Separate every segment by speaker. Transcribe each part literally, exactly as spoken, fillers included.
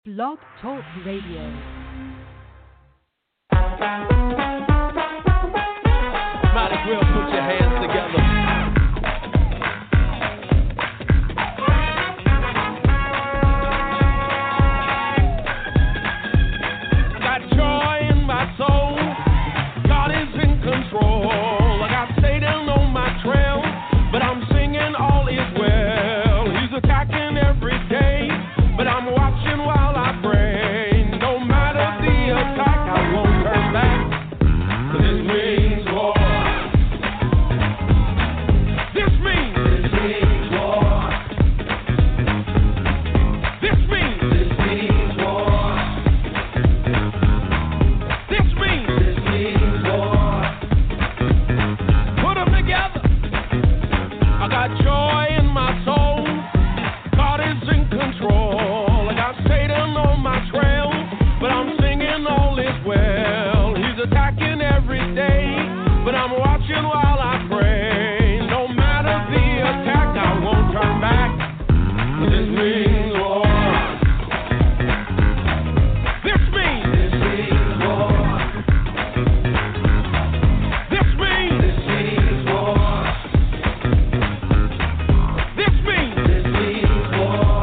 Speaker 1: Blog Talk Radio.
Speaker 2: Might as well put your hands together. I got joy in my soul. God is in control. I got Satan on my trail, but I'm singing all is well. He's attacking every day, but I'm watching while I pray. No matter the attack, I won't turn back. 'Cause this means war. This means this means war. This means this means war. This means this means war. Put them together. I got joy in my soul. God is in control. I got Satan on my trail, but I'm singing all is well. He's attacking every day, but I'm watching while I pray. No matter the attack, I won't turn back. This means war. This means this means war. This means this means war. This means this means war.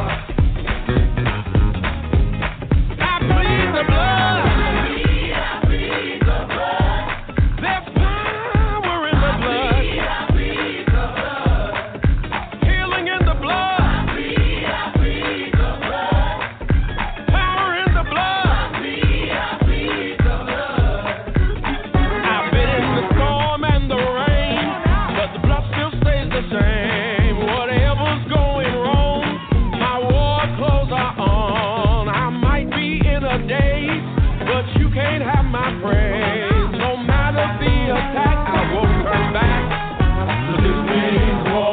Speaker 2: I bleed the blood. I bleed the blood. There's power in the blood. I bleed the blood. Healing in the blood. I bleed the blood. Power in the blood. I bleed the blood. I've been in the storm and the rain, but the blood still stays the same. Whatever's going wrong, my war clothes are on. I might be in a daze, but you can't have my praise. No matter the attack, I won't turn back. 'Cause this means war.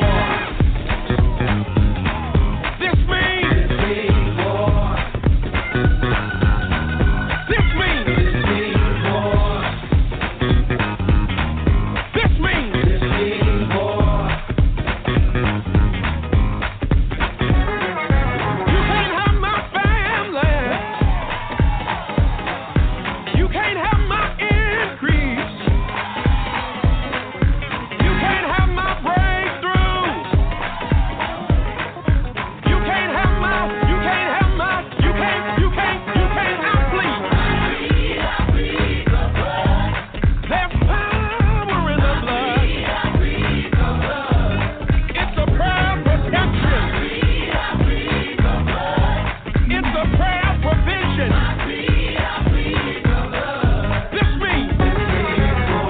Speaker 2: This means this means war. This means this means war. This means this means war. You can't have my family. You can't have my increase. You can't have my breakthroughs. You can't have my, you can't have my, you can't, you can't, you can't outbleed. I bleed the blood. There's power in the blood. I bleed the blood. It's a prayer of protection. I bleed the blood. It's a prayer of provision. I bleed the blood. This means this means war.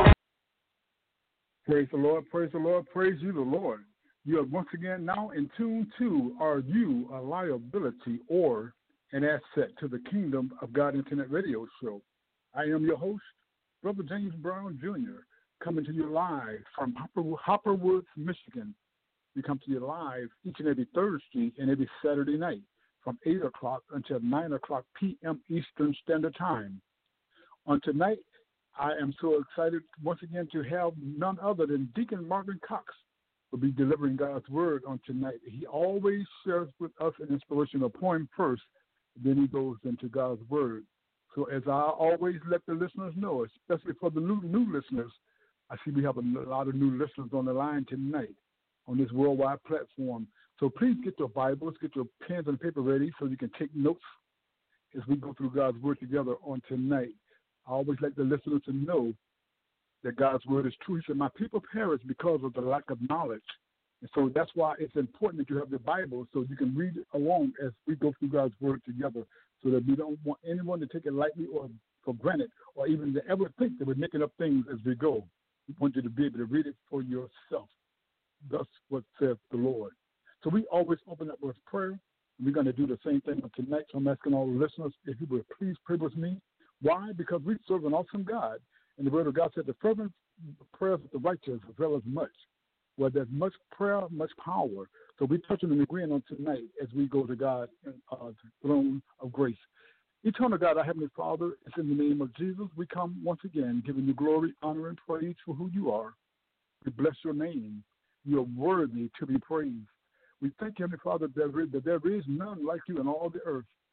Speaker 3: Praise the Lord, praise the Lord, praise you, the Lord. You are once again now in tune to Are You a Liability or an Asset to the Kingdom of God Internet Radio Show. I am your host, Brother James Brown Junior, coming to you live from Hopper, Hopper Woods, Michigan. We come to you live each and every Thursday and every Saturday night from eight o'clock until nine o'clock p.m. Eastern Standard Time. On tonight, I am so excited once again to have none other than Deacon Marvin Cox will be delivering God's word on tonight. He always shares with us an inspirational poem first, then he goes into God's word. So as I always let the listeners know, especially for the new, new listeners, I see we have a lot of new listeners on the line tonight on this worldwide platform. So please get your Bibles, get your pens and paper ready so you can take notes as we go through God's word together on tonight. I always like the listeners to know that God's word is true. He said, my people perish because of the lack of knowledge. And so that's why it's important that you have the Bible so you can read along as we go through God's word together so that we don't want anyone to take it lightly or for granted or even to ever think that we're making up things as we go. We want you to be able to read it for yourself. Thus what says the Lord. So we always open up with prayer. We're going to do the same thing tonight. So I'm asking all the listeners, if you would please pray with me. Why? Because we serve an awesome God. And the word of God said the fervent prayers of the righteous avail as much. Well, there's much prayer, much power. So we're touching and agreeing on tonight as we go to God and uh, the throne of grace. Eternal God, our Heavenly Father, it's in the name of Jesus. We come once again giving you glory, honor, and praise for who you are. We bless your name. You are worthy to be praised. We thank you, Heavenly Father, that there is, that there is none like you in all the earth.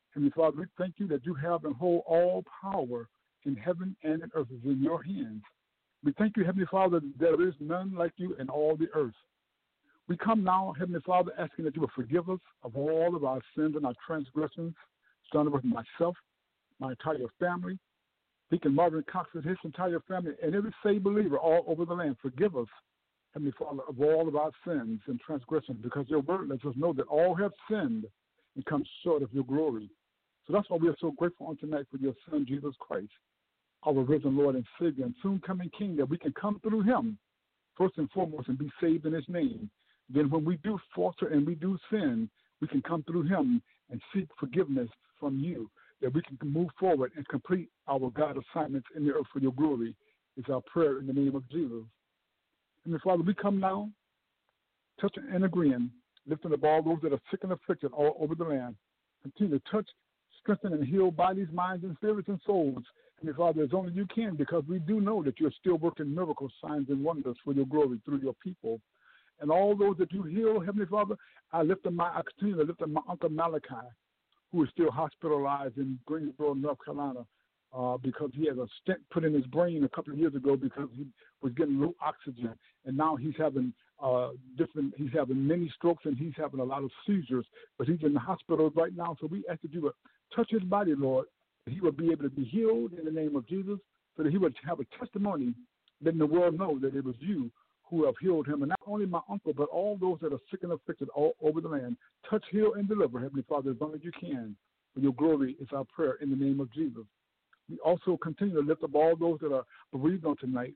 Speaker 3: Heavenly Father, we thank you that you have and hold all power in heaven and in earth is in your hands. We thank you, Heavenly Father, that there is none like you in all the earth. We come now, Heavenly Father, asking that you will forgive us of all of our sins and our transgressions, starting with myself, my entire family, Deacon Marvin Cox and his entire family, and every saved believer all over the land. Forgive us, Heavenly Father, of all of our sins and transgressions, because your word lets us know that all have sinned and come short of your glory. So that's why we are so grateful on tonight for your Son, Jesus Christ, our risen Lord and Savior and soon coming King, that we can come through him first and foremost and be saved in his name. Then when we do falter and we do sin, we can come through him and seek forgiveness from you, that we can move forward and complete our God assignments in the earth for your glory. Is our prayer in the name of Jesus. And Father, we come now, touching and agreeing, lifting up all those that are sick and afflicted all over the land. Continue to touch, strengthen, and heal bodies, minds, and spirits and souls. And Father, as only you can, because we do know that you're still working miracles, signs, and wonders for your glory through your people. And all those that you heal, Heavenly Father, I lift up my, I continue to lift up my Uncle Malachi, who is still hospitalized in Greensboro, North Carolina, uh, because he had a stent put in his brain a couple of years ago because he was getting low oxygen, and now he's having uh, different. He's having many strokes and he's having a lot of seizures, but he's in the hospital right now. So we ask that you would touch his body, Lord, that he would be able to be healed in the name of Jesus, so that he would have a testimony, letting the world know that it was you who have healed him, and not only my uncle, but all those that are sick and afflicted all over the land. Touch, heal, and deliver, Heavenly Father, as long as you can. For your glory is our prayer in the name of Jesus. We also continue to lift up all those that are bereaved on tonight.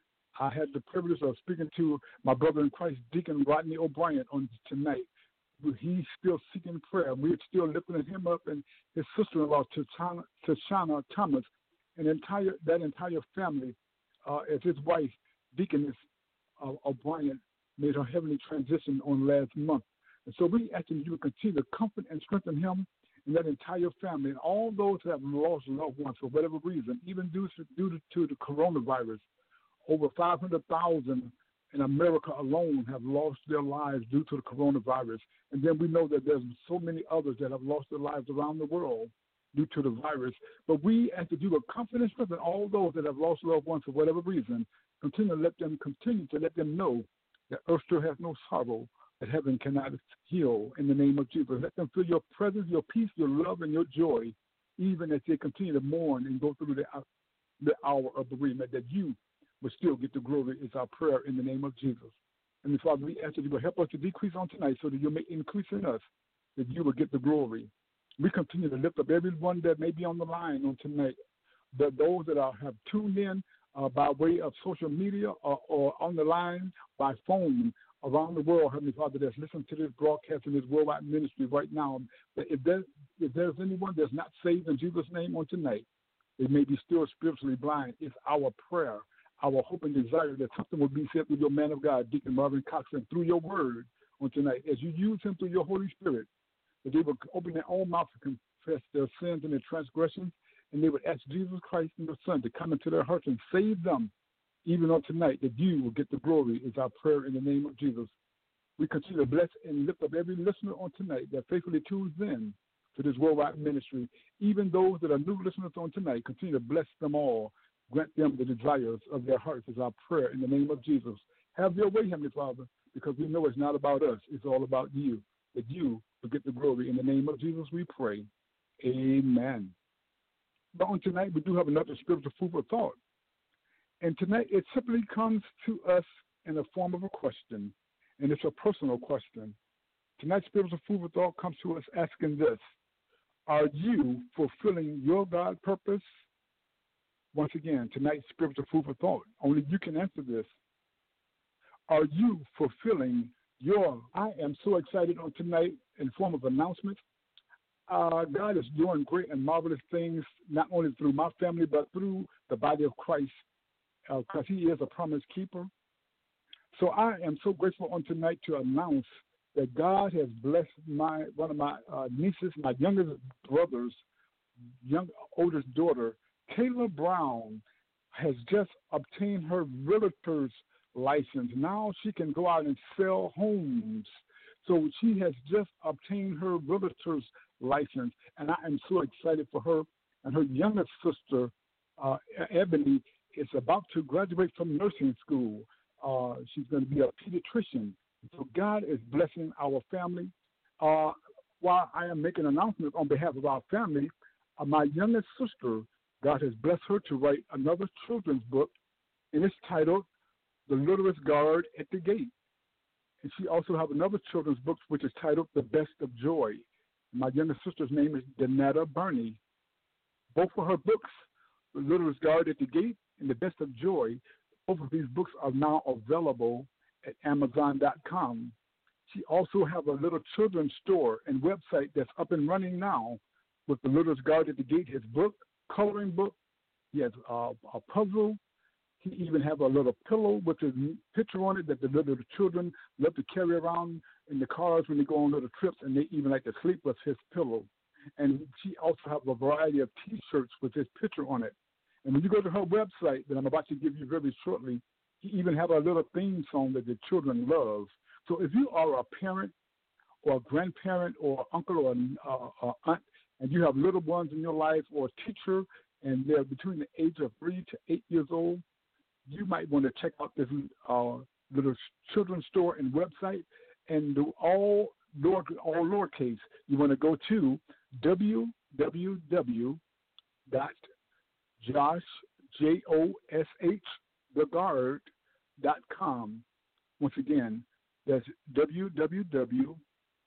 Speaker 3: I had the privilege of speaking to my brother in Christ, Deacon Rodney O'Brien, on tonight. He's still seeking prayer. We're still lifting him up, and his sister-in-law, Tashana, Tashana Thomas, and entire that entire family, uh, as his wife, Deaconess uh, O'Brien, made her heavenly transition on last month. And so we ask you to continue to comfort and strengthen him and that entire family, and all those that have lost loved ones for whatever reason, even due to, due to the coronavirus. Over five hundred thousand in America alone have lost their lives due to the coronavirus. And then we know that there's so many others that have lost their lives around the world due to the virus. But we ask that you would comfort and strengthen all those that have lost loved ones for whatever reason. Continue to let them continue to let them know that earth still has no sorrow, that heaven cannot heal in the name of Jesus. Let them feel your presence, your peace, your love, and your joy, even as they continue to mourn and go through the, the hour of bereavement, that you will still get the glory is our prayer in the name of Jesus. And Father, we ask that you will help us to decrease on tonight so that you may increase in us, that you will get the glory. We continue to lift up everyone that may be on the line on tonight, that those that are, have tuned in uh, by way of social media or, or on the line by phone around the world, Heavenly Father, that's listening to this broadcast in this worldwide ministry right now. That if, there, if there's anyone that's not saved in Jesus' name on tonight, they may be still spiritually blind. It's our prayer, our hope and desire that something will be said through your man of God, Deacon Marvin Cox, and through your word on tonight, as you use him through your Holy Spirit, that they will open their own mouth and confess their sins and their transgressions, and they would ask Jesus Christ and the Son to come into their hearts and save them, even on tonight, that you will get the glory is our prayer in the name of Jesus. We continue to bless and lift up every listener on tonight that faithfully tunes in to this worldwide ministry. Even those that are new listeners on tonight, continue to bless them all. Grant them the desires of their hearts is our prayer in the name of Jesus. Have your way, Heavenly Father, because we know it's not about us. It's all about you, that you will get the glory. In the name of Jesus we pray. Amen. But on tonight, we do have another spiritual food for thought. And tonight, it simply comes to us in the form of a question, and it's a personal question. Tonight's spiritual food for thought comes to us asking this: are you fulfilling your God purpose? Once again, tonight's spiritual food for thought, only you can answer this. Are you fulfilling your, I am so excited on tonight in form of announcements. Uh, God is doing great and marvelous things, not only through my family, but through the body of Christ, because uh, he is a promise keeper. So I am so grateful on tonight to announce that God has blessed my one of my uh, nieces, my youngest brother's young oldest daughter, Kayla Brown, has just obtained her realtor's license. Now she can go out and sell homes So she has just obtained her realtor's license, and I am so excited for her. And her youngest sister, uh, Ebony, is about to graduate from nursing school. Uh, she's going to be a pediatrician. So God is blessing our family. Uh, while I am making announcements on behalf of our family, uh, my youngest sister, God has blessed her to write another children's book, and it's titled The Littlest Guard at the Gate. And she also has another children's book, which is titled The Best of Joy. My youngest sister's name is Danetta Burney. Both of her books, The Littlest Guard at the Gate and The Best of Joy, both of these books are now available at amazon dot com. She also has a little children's store and website that's up and running now with The Littlest Guard at the Gate, his book, coloring book. He has uh, a puzzle. He even have a little pillow with his picture on it that the little children love to carry around in the cars when they go on little trips, and they even like to sleep with his pillow. And she also has a variety of T-shirts with his picture on it. And when you go to her website that I'm about to give you very shortly, he even have a little theme song that the children love. So if you are a parent or a grandparent or uncle or uh, or aunt, and you have little ones in your life, or a teacher, and they're between the age of three to eight years old, you might want to check out this uh, little children's store and website, and do all lower, all lowercase. You want to go to w w w dot josh j o s h the guard dot com. Once again, that's w w w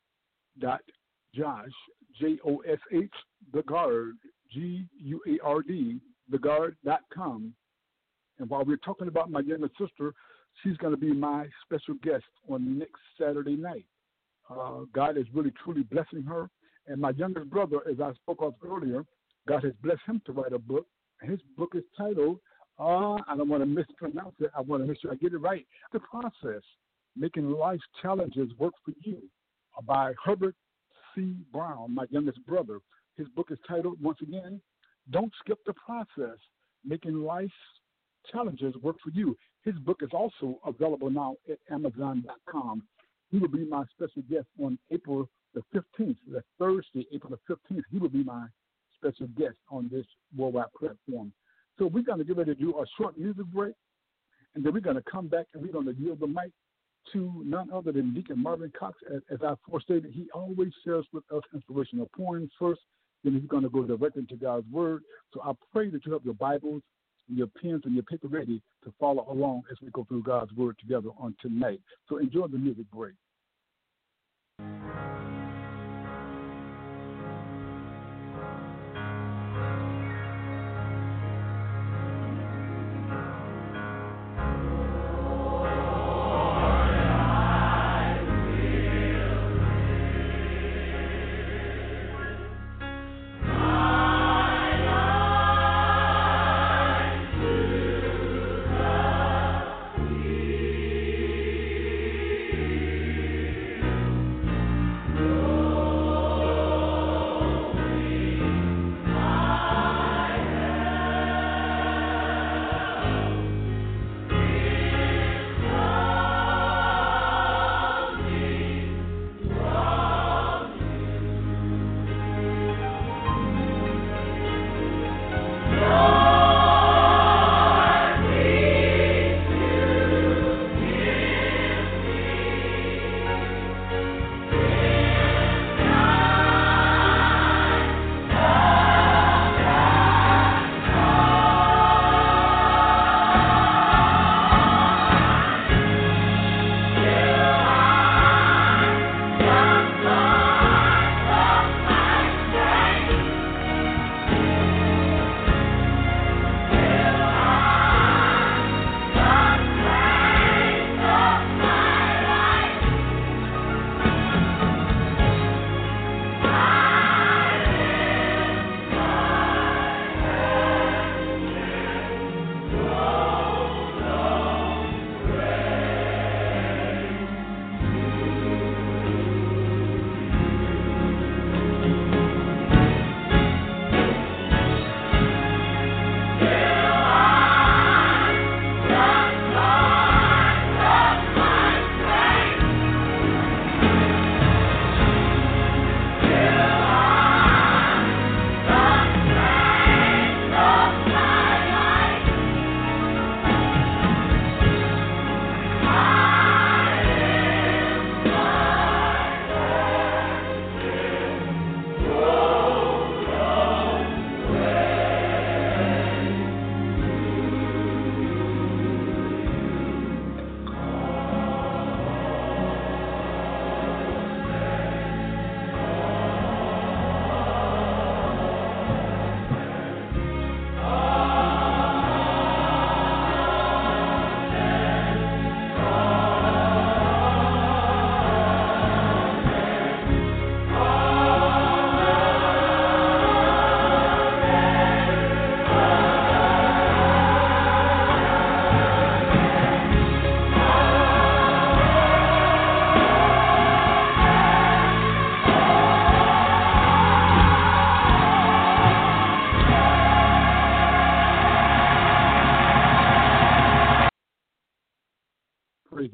Speaker 3: dot josh j o s h the guard g u a r d the guard dot com. And while we're talking about my younger sister, she's going to be my special guest on next Saturday night. Uh, God is really, truly blessing her. And my youngest brother, as I spoke of earlier, God has blessed him to write a book. And his book is titled, uh, I don't want to mispronounce it. I want to make sure I get it right. The Process, Making Life's Challenges Work for You, uh, by Herbert C. Brown, my youngest brother. His book is titled, once again, Don't Skip the Process, Making Life's Challenges Work for You. His book is also available now at amazon dot com. He will be my special guest on April the fifteenth, that's Thursday, April the fifteenth. He will be my special guest on this worldwide platform. So we're going to get ready to do a short music break, and then we're going to come back and we're going to yield the mic to none other than Deacon Marvin Cox. As, as I forestated, he always shares with us inspirational poems first, then he's going to go directly to God's Word. So I pray that you have your Bibles, your pens, and your paper ready to follow along as we go through God's Word together on tonight. So enjoy the music break.
Speaker 2: See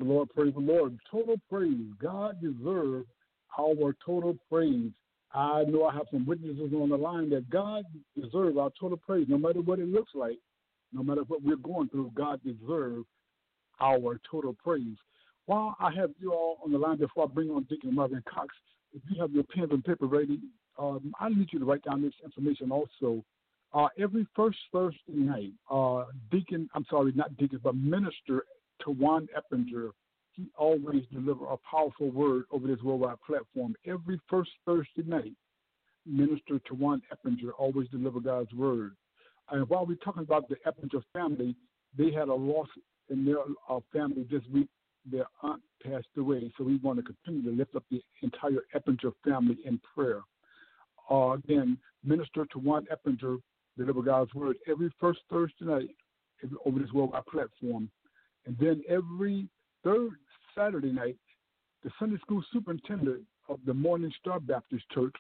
Speaker 3: the Lord, praise the Lord. Total praise. God deserves our total praise. I know I have some witnesses on the line that God deserves our total praise, no matter what it looks like, no matter what we're going through. God deserves our total praise. While I have you all on the line before I bring on Deacon Marvin Cox, if you have your pens and paper ready, um, I need you to write down this information also. Uh, every first Thursday night, uh, Deacon, I'm sorry, not Deacon, but Minister Tawan Eppinger, he always delivers a powerful word over this worldwide platform. Every first Thursday night, Minister Tawan Eppinger always delivers God's word. And while we're talking about the Eppinger family, they had a loss in their uh, family this week. Their aunt passed away, so we want to continue to lift up the entire Eppinger family in prayer. Uh, again, Minister Tawan Eppinger deliver God's word every first Thursday night over this worldwide platform. And then every third Saturday night, the Sunday school superintendent of the Morning Star Baptist Church,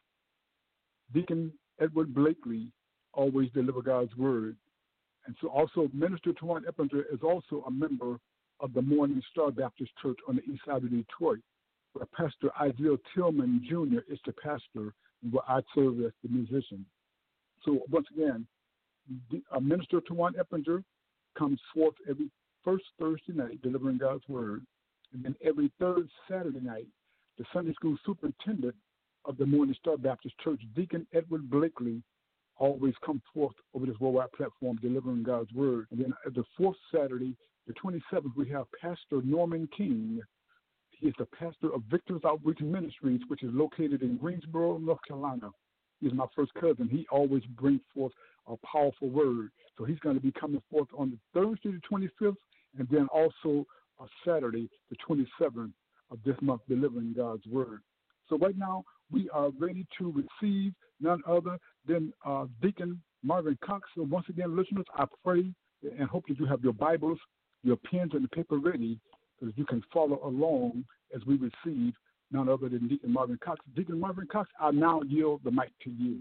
Speaker 3: Deacon Edward Blakely, always deliver God's word. And so also Minister Tawan Eppinger is also a member of the Morning Star Baptist Church on the east side of Detroit, where Pastor Isaiah Tillman Junior is the pastor and where I serve as the musician. So once again, uh, Minister Tawan Eppinger comes forth every first Thursday night delivering God's word. And then every third Saturday night, the Sunday school superintendent of the Morning Star Baptist Church, Deacon Edward Blakely, always comes forth over this worldwide platform delivering God's word. And then the fourth Saturday, the twenty-seventh, we have Pastor Norman King. He is the pastor of Victor's Outreach Ministries, which is located in Greensboro, North Carolina. He's my first cousin. He always brings forth a powerful word. So he's going to be coming forth on the Thursday, the twenty-fifth, and then also a Saturday, the twenty-seventh of this month, delivering God's word. So right now, we are ready to receive none other than uh, Deacon Marvin Cox. So once again, listeners, I pray and hope that you have your Bibles, your pens, and the paper ready so that you can follow along as we receive none other than Deacon Marvin Cox. Deacon Marvin Cox, I now yield the mic to you.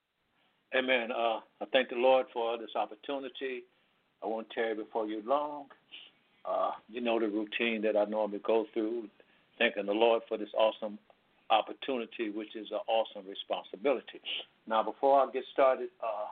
Speaker 4: Amen. Uh, I thank the Lord for this opportunity. I won't tarry before you long. Uh, you know the routine that I normally go through, thanking the Lord for this awesome opportunity, which is an awesome responsibility. Now, before I get started, uh,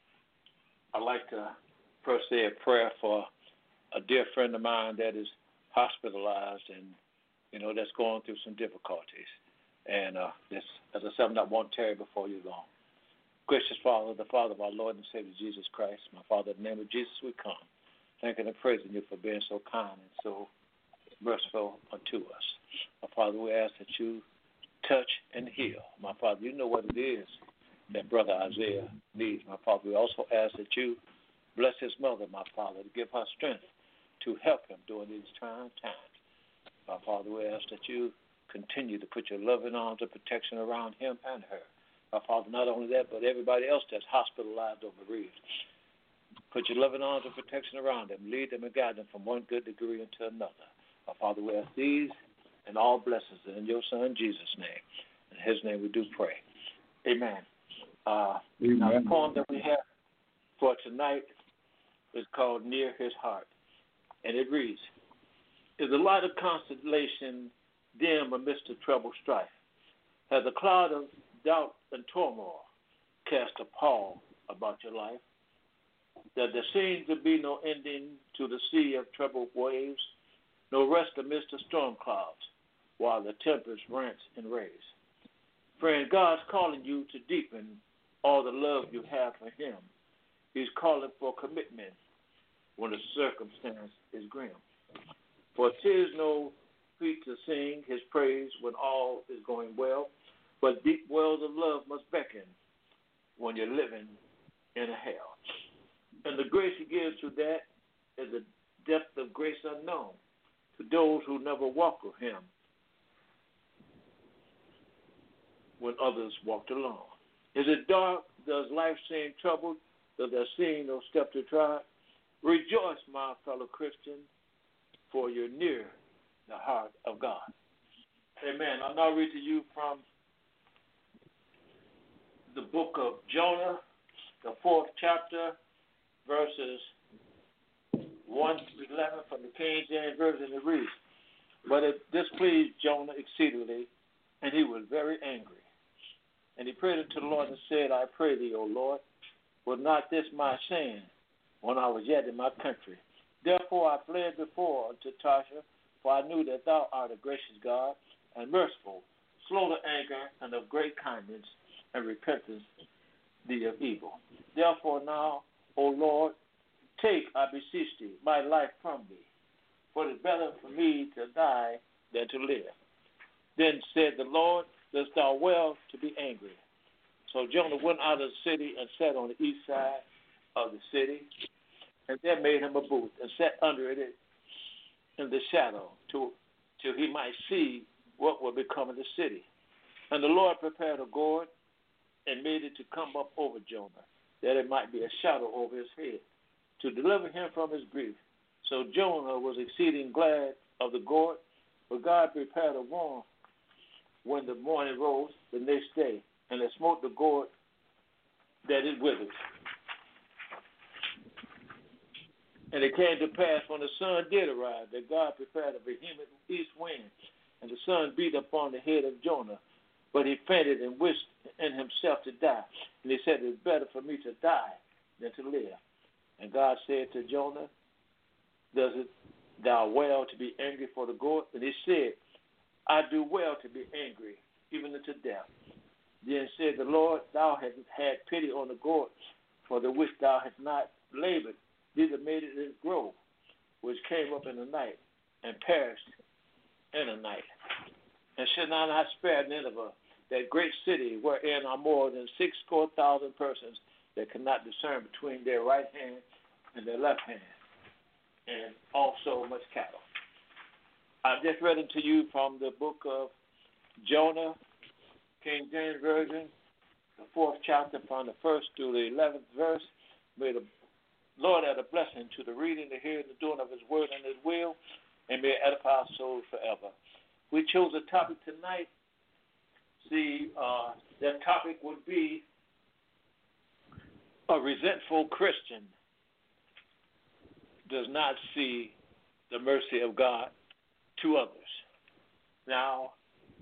Speaker 4: I'd like to first say a prayer for a dear friend of mine that is hospitalized and, you know, that's going through some difficulties. And uh, this, as I said, I won't tarry before you long. Gracious Father, the Father of our Lord and Savior Jesus Christ, my Father, in the name of Jesus we come, thanking and praising you for being so kind and so merciful unto us. My Father, we ask that you touch and heal. My Father, you know what it is that Brother Isaiah needs. My Father, we also ask that you bless his mother, my Father, to give her strength to help him during these trying times. My Father, we ask that you continue to put your loving arms of protection around him and her. My Father, not only that, but everybody else that's hospitalized or bereaved. Put your loving arms of protection around them. Lead them and guide them from one good degree into another. My Father, we ask these and all blessings in your Son, Jesus' name. In his name we do pray. Amen. Uh,
Speaker 3: Amen.
Speaker 4: Now, the poem that we have for tonight is called Near His Heart. And it reads, Is the light of constellation dim amidst the troubled strife? Has a cloud of doubt and turmoil cast a pall about your life? That there seems to be no ending to the sea of troubled waves, no rest amidst the storm clouds, while the tempest rants and raves. Friend, God's calling you to deepen all the love you have for him. He's calling for commitment when the circumstance is grim. For 'tis no feat to sing his praise when all is going well, but deep wells of love must beckon when you're living in a hell. And the grace he gives to that is a depth of grace unknown to those who never walk with him when others walked alone. Is it dark? Does life seem troubled? Does there seem no step to try? Rejoice, my fellow Christian, for you're near the heart of God. Amen. I'll now read to you from the book of Jonah, the fourth chapter, verses one to eleven from the King James Version. It reads, But it displeased Jonah exceedingly, and he was very angry. And he prayed unto the Lord and said, I pray thee, O Lord, was not this my sin when I was yet in my country? Therefore I fled before unto Tarshish, for I knew that thou art a gracious God and merciful, slow to anger, and of great kindness and repentance thee of evil. Therefore now, O Lord, take, I beseech thee, my life from me, for it is better for me to die than to live. Then said the Lord, dost thou well to be angry? So Jonah went out of the city and sat on the east side of the city, and there made him a booth and sat under it in the shadow till, till he might see what would become of the city. And the Lord prepared a gourd and made it to come up over Jonah, that it might be a shadow over his head, to deliver him from his grief. So Jonah was exceeding glad of the gourd, but God prepared a worm when the morning rose the next day, and it smote the gourd that it withered. And it came to pass when the sun did arise that God prepared a vehement east wind, and the sun beat upon the head of Jonah, but he fainted and wished in himself to die. And he said, it is better for me to die than to live. And God said to Jonah, does it thou well to be angry for the gourd? And he said, I do well to be angry, even unto death. Then said the Lord, thou hast had pity on the gourd, for the which thou hast not labored, neither made it grow, which came up in the night, and perished in the night. And should I not spare Nineveh, that great city wherein are more than six score thousand persons that cannot discern between their right hand and their left hand, and also much cattle. I've just read it to you from the book of Jonah, King James Version, the fourth chapter from the first to the eleventh verse. May the Lord add a blessing to the reading, the hearing, the doing of his word and his will, and may it edify our souls forever. We chose a topic tonight. See, uh, that topic would be a resentful Christian does not see the mercy of God to others. Now,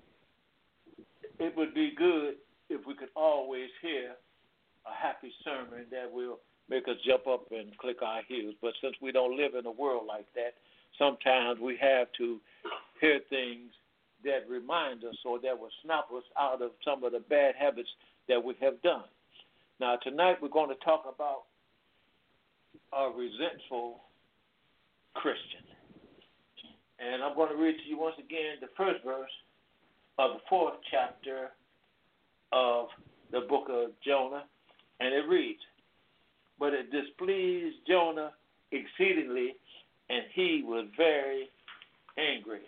Speaker 4: it would be good if we could always hear a happy sermon that will make us jump up and click our heels. But since we don't live in a world like that, sometimes we have to hear things that remind us or that will snap us out of some of the bad habits that we have done. Now, tonight we're going to talk about a resentful Christian. And I'm going to read to you once again the first verse of the fourth chapter of the book of Jonah, and it reads, but it displeased Jonah exceedingly, and he was very angry.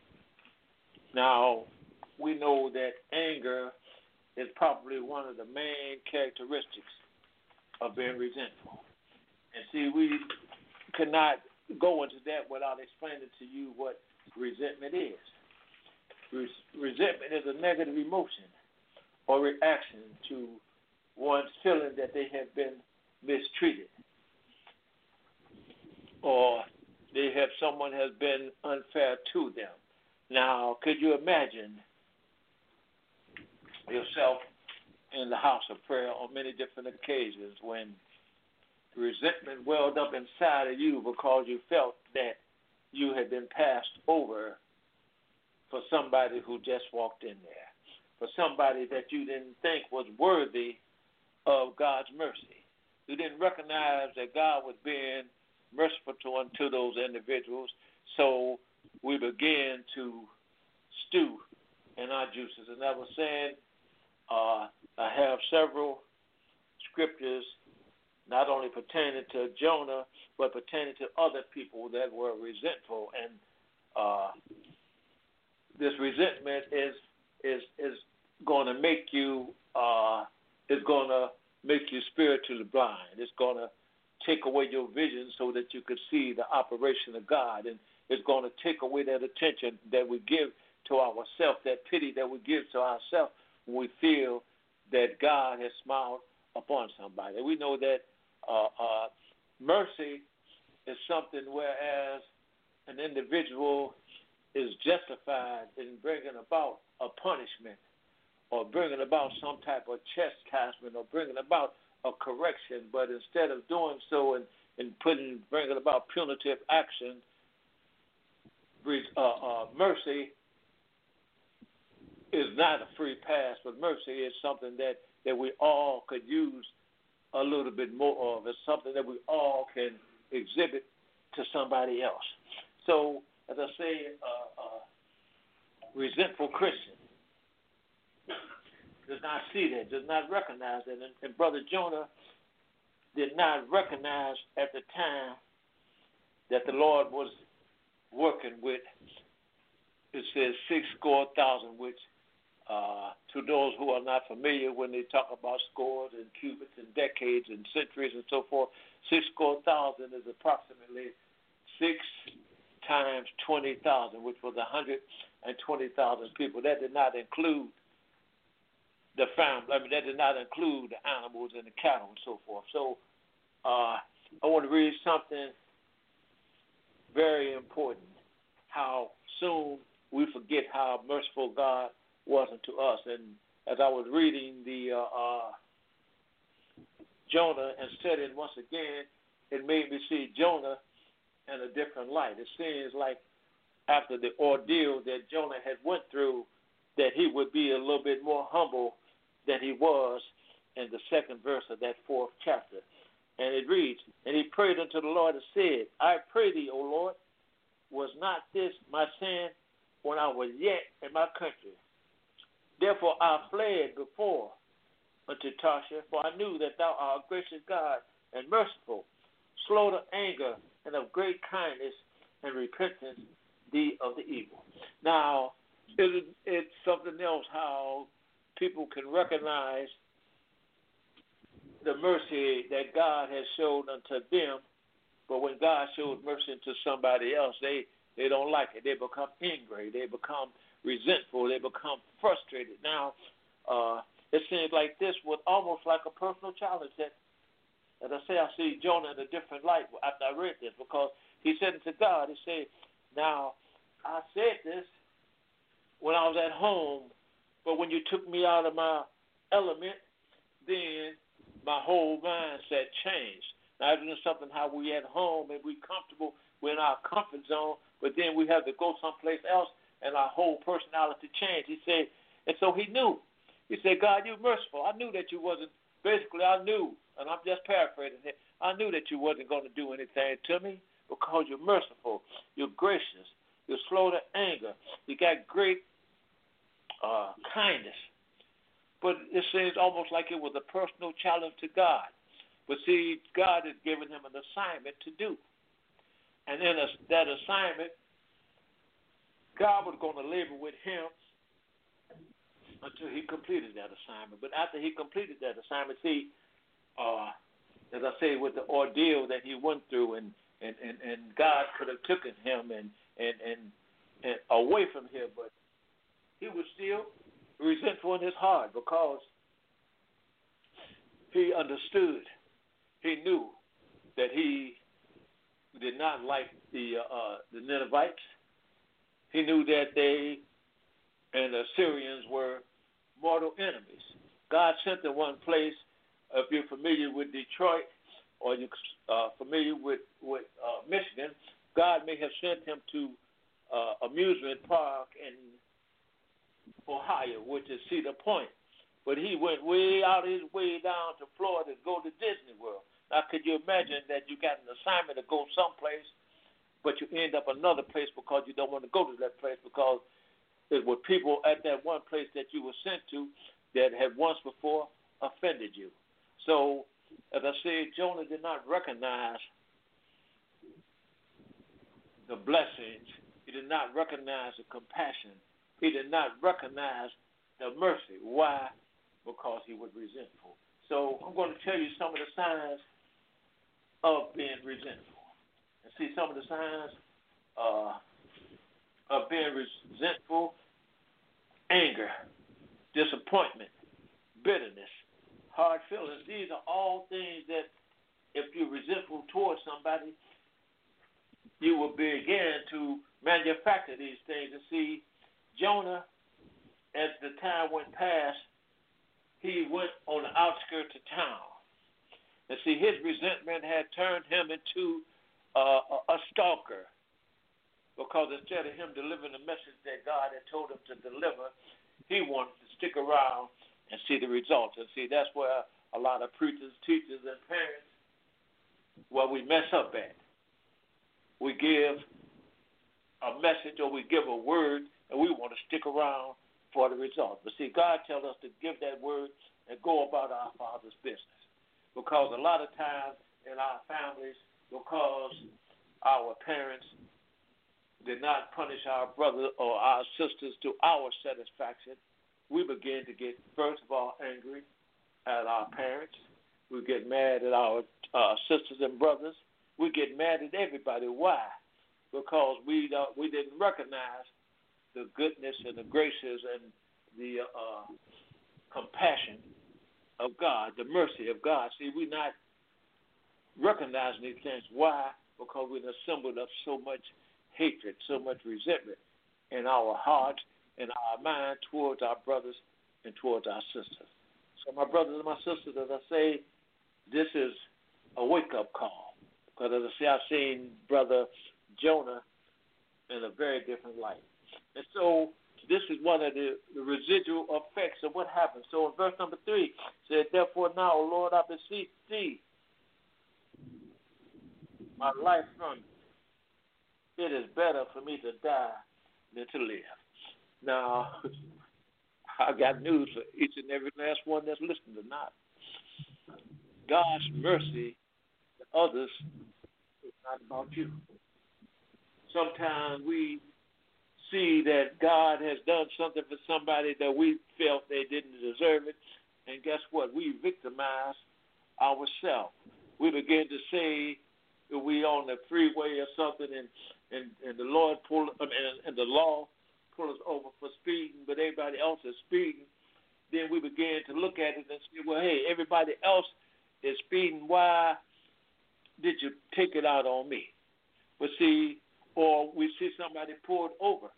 Speaker 4: Now, we know that anger is probably one of the main characteristics of being resentful. And see, we cannot go into that without explaining to you what resentment is. Res- resentment is a negative emotion or reaction to one's feeling that they have been mistreated, or they have someone has been unfair to them. Now, could you imagine yourself in the house of prayer on many different occasions when resentment welled up inside of you because you felt that you had been passed over for somebody who just walked in there, for somebody that you didn't think was worthy of God's mercy? You didn't recognize that God was being merciful to unto those individuals, so we began to stew in our juices. And I was saying, uh, I have several scriptures not only pertaining to Jonah, but pertaining to other people that were resentful. And uh, this resentment is is is going to make you uh, is going to make you spiritually blind. It's going to take away your vision so that you could see the operation of God, and it's going to take away that attention that we give to ourselves, that pity that we give to ourselves when we feel that God has smiled upon somebody. We know that uh, uh, mercy is something whereas an individual is justified in bringing about a punishment or bringing about some type of chastisement or bringing about a correction, but instead of doing so and, and putting bringing about punitive action, uh, uh, mercy is not a free pass, but mercy is something that, that we all could use a little bit more of. It's something that we all can exhibit to somebody else. So, as I say, uh, uh, resentful Christian does not see that, does not recognize that. And, and Brother Jonah did not recognize at the time that the Lord was working with, it says, six score thousand, which uh, to those who are not familiar, when they talk about scores and cubits and decades and centuries and so forth, six score thousand is approximately six times twenty thousand, which was one hundred twenty thousand people. That did not include the family. I mean, that did not include the animals and the cattle and so forth. So uh, I want to read something very important, how soon we forget how merciful God was unto us. And as I was reading the uh, uh, Jonah and studying once again, it made me see Jonah in a different light. It seems like after the ordeal that Jonah had went through, that he would be a little bit more humble than he was in the second verse of that fourth chapter. And it reads, and he prayed unto the Lord and said, I pray thee, O Lord, was not this my sin when I was yet in my country? Therefore I fled before unto Tarshish, for I knew that thou art a gracious God and merciful, slow to anger, and of great kindness and repentance thee of the evil. Now, it, it's something else how people can recognize the mercy that God has showed unto them, but when God shows mercy to somebody else, they, they don't like it. They become angry. They become resentful. They become frustrated. Now, uh, it seems like this was almost like a personal challenge that, as I say, I see Jonah in a different light after I read this, because he said unto God, he said, now, I said this when I was at home, but when you took me out of my element, then my whole mindset changed. Now, isn't it something how we at home and we comfortable, we're in our comfort zone, but then we have to go someplace else and our whole personality changed. He said, and so he knew. He said, God, you're merciful. I knew that you wasn't, basically I knew, and I'm just paraphrasing here, I knew that you wasn't going to do anything to me because you're merciful, you're gracious, you're slow to anger, you got great uh, kindness. But it seems almost like it was a personal challenge to God. But see, God has given him an assignment to do. And in a, that assignment, God was going to labor with him until he completed that assignment. But after he completed that assignment, see, uh, as I say, with the ordeal that he went through, and, and, and, and God could have taken him and, and, and, and away from him, but he was still resentful in his heart because he understood, he knew that he did not like the uh, the Ninevites. He knew that they and the Syrians were mortal enemies. God sent them one place. If you're familiar with Detroit or you're uh, familiar with, with uh, Michigan, God may have sent him to uh, amusement park in Ohio, which is Cedar Point. But he went way out his way down to Florida to go to Disney World. Now, could you imagine that you got an assignment to go someplace, but you end up another place because you don't want to go to that place because there were people at that one place that you were sent to that had once before offended you. So, as I said, Jonah did not recognize the blessings. He did not recognize the compassion. He did not recognize the mercy. Why? Because he was resentful. So I'm going to tell you some of the signs of being resentful. And see some of the signs uh, of being resentful: anger, disappointment, bitterness, hard feelings. These are all things that if you're resentful towards somebody, you will begin to manufacture these things. And see, Jonah, as the time went past, he went on the outskirts of town. And see, his resentment had turned him into uh, a, a stalker, because instead of him delivering the message that God had told him to deliver, he wanted to stick around and see the results. And see, that's where a lot of preachers, teachers, and parents, well, we mess up at. We give a message or we give a word, and we want to stick around for the result. But see, God tells us to give that word and go about our Father's business. Because a lot of times in our families, because our parents did not punish our brothers or our sisters to our satisfaction, we begin to get, first of all, angry at our parents. We get mad at our uh, sisters and brothers. We get mad at everybody. Why? Because we don't, we didn't recognize the goodness and the graces and the uh, compassion of God, the mercy of God. See, we're not recognizing these things. Why? Because we're assembled of so much hatred, so much resentment in our hearts and our mind towards our brothers and towards our sisters. So my brothers and my sisters, as I say, this is a wake-up call. Because as I say, I've seen Brother Jonah in a very different light. And so this is one of the, the residual effects of what happened. So in verse number three, it said, therefore now, O Lord, I beseech thee, my life from you. It is better for me to die than to live. Now, I got news for each and every last one that's listening tonight. God's mercy to others is not about you. Sometimes we see that God has done something for somebody that we felt they didn't deserve it, and guess what? We victimize ourselves. We begin to say that we on the freeway or something, and and, and the Lord pull I mean, and the law pull us over for speeding, but everybody else is speeding. Then we begin to look at it and say, well, hey, everybody else is speeding. Why did you take it out on me? But see, or we see somebody pulled over,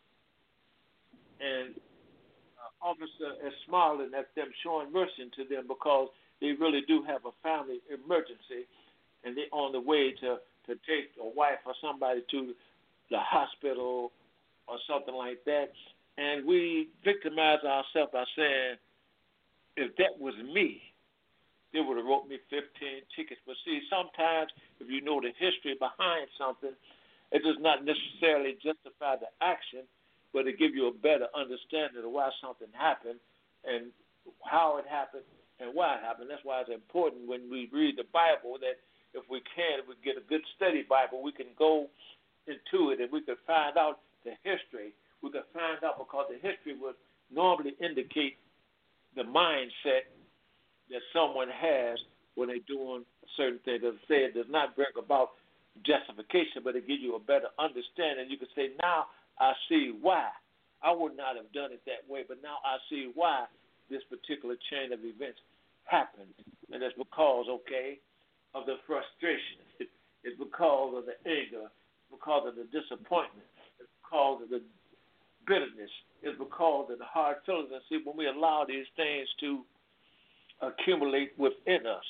Speaker 4: and an officer is smiling at them, showing mercy to them because they really do have a family emergency, and they're on the way to, to take a wife or somebody to the hospital or something like that. And we victimize ourselves by saying, if that was me, they would have wrote me fifteen tickets. But see, sometimes if you know the history behind something, it does not necessarily justify the action, but it gives you a better understanding of why something happened and how it happened and why it happened. That's why it's important when we read the Bible that if we can, if we get a good study Bible, we can go into it and we can find out the history. We can find out because the history would normally indicate the mindset that someone has when they're doing certain things. As I said, it does not bring about justification, but it gives you a better understanding. You can say, now I see why. I would not have done it that way, but now I see why this particular chain of events happened. And it's because, okay, of the frustration. It, it's because of the anger. It's because of the disappointment. It's because of the bitterness. It's because of the hard feelings. And see, when we allow these things to accumulate within us,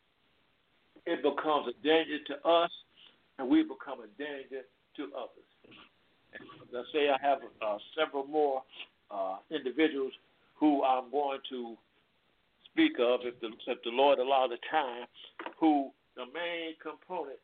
Speaker 4: it becomes a danger to us, and we become a danger to others. And as I say, I have uh, several more uh, individuals who I'm going to speak of, if the, if the Lord allows the time, who the main component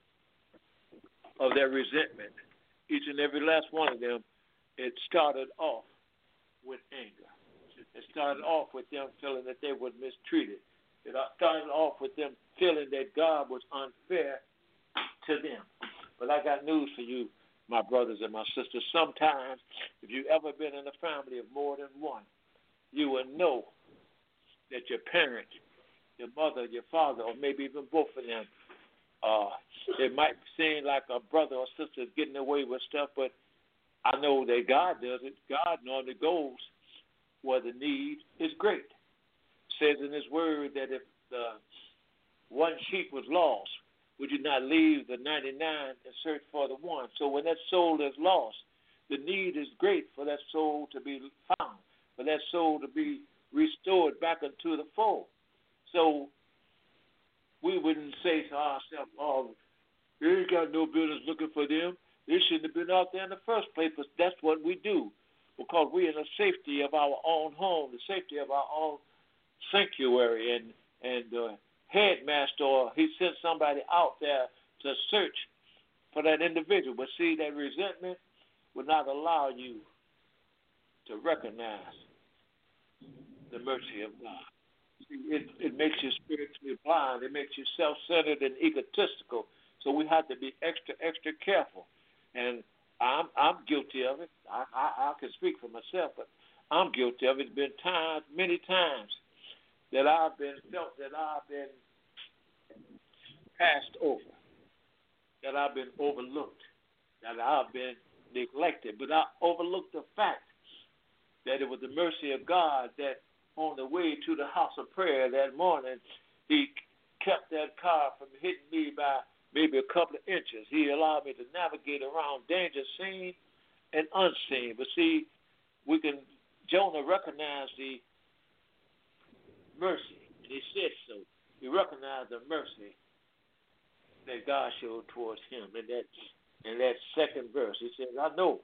Speaker 4: of their resentment, each and every last one of them, it started off with anger. It started off with them feeling that they were mistreated. It started off with them feeling that God was unfair to them. But I got news for you, my brothers and my sisters. Sometimes, if you've ever been in a family of more than one, you will know that your parents, your mother, your father, or maybe even both of them, uh, it might seem like a brother or sister is getting away with stuff, but I know that God does it. God normally goes where the need is great. It says in His Word that if the one sheep was lost, would you not leave the ninety-nine and search for the one? So when that soul is lost, the need is great for that soul to be found, for that soul to be restored back into the fold. So we wouldn't say to ourselves, oh, they ain't got no business looking for them. They shouldn't have been out there in the first place, but that's what we do because we're in the safety of our own home, the safety of our own sanctuary, and, and the headmaster, or he sent somebody out there to search for that individual. But see, that resentment will not allow you to recognize the mercy of God. It, it makes you spiritually blind. It makes you self-centered and egotistical. So we have to be extra, extra careful. And I'm I'm guilty of it. I, I, I can speak for myself, but I'm guilty of it. It's been times, many times, that I've been felt that I've been passed over, that I've been overlooked, that I've been neglected. But I overlooked the fact that it was the mercy of God that on the way to the house of prayer that morning, he kept that car from hitting me by maybe a couple of inches. He allowed me to navigate around danger seen and unseen. But see, we can, Jonah recognized the mercy, and he said so. He recognized the mercy that God showed towards him. In that, in that second verse, he says, I know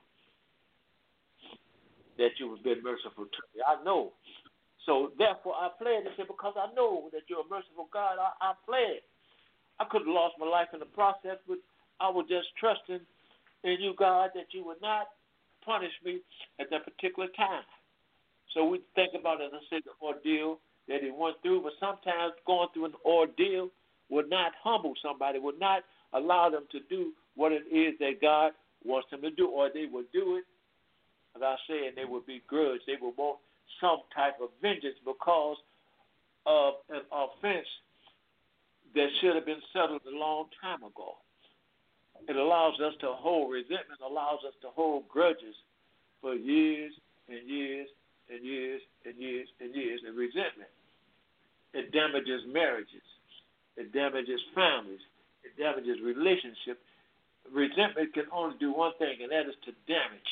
Speaker 4: that you have been merciful to me. I know. So therefore I fled. He said, because I know that you're a merciful God, I, I fled. I could have lost my life in the process, but I was just trusting in you, God, that you would not punish me at that particular time. So we think about, as I said, the ordeal that he went through, but sometimes going through an ordeal would not humble somebody, would not allow them to do what it is that God wants them to do, or they would do it, as I said, they would be grudge. They would want some type of vengeance because of an offense that should have been settled a long time ago. It allows us to hold resentment, allows us to hold grudges for years and years and years and years and years. And resentment, it damages marriages. It damages families. It damages relationships. Resentment can only do one thing, and that is to damage.